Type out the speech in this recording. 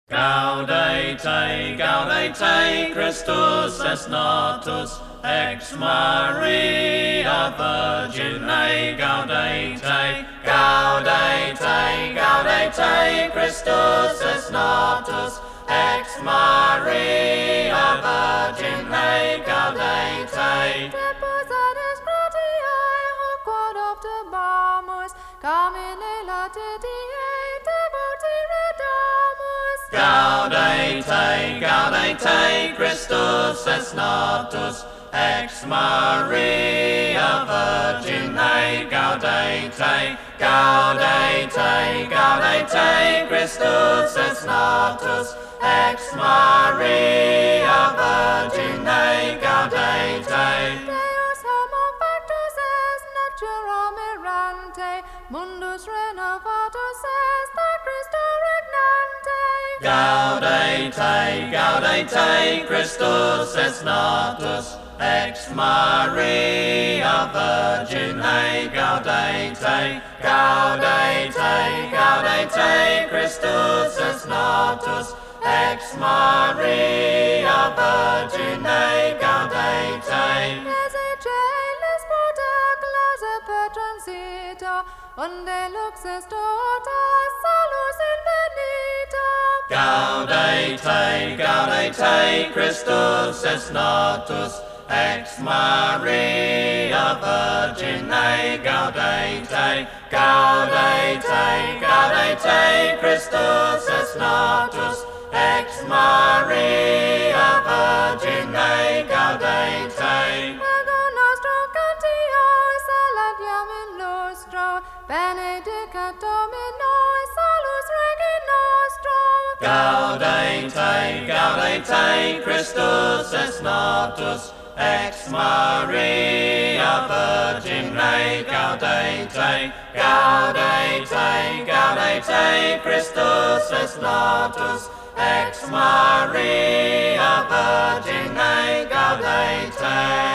Gaudete, gaudete, Christus est natus, ex Maria Virgine, gaudete, gaudete, gaudete, Christus est natus, ex Maria Virgine, gaudete. Deposatis gratiae hoc quod optimamus, Carmine latitiae devoti redamus. Gaudete, gaudete, Christus est natus, ex Maria Virgine, gaudete, gaudete, gaudete, Christus est natus, ex Maria Virgine, gaudete. Deus homo factus est natura mirante, mundus renovatus est a Christo regnante. Gaudete, gaudete, Christus est natus, ex Maria Virgine, gaudete, gaudete, gaudete, Christus est natus, ex Maria Virgine, gaudete. Ezechelis potaclas petransita, unde luxus tota salus invenita. Gaudete, gaudete, Christus est natus, ex Maria Virgine, gaudete, gaudete, gaudete, Christus est natus, ex Maria Virgine, gaudete. Ego nostro cantiae saladiam in lustro, benedicat Domini salus Regi nostro. Gaudete, gaudete, Christus est natus, ex Maria Virgine, gaudete, gaudete, gaudete, Christus est natus, ex Maria Virgine, gaudete.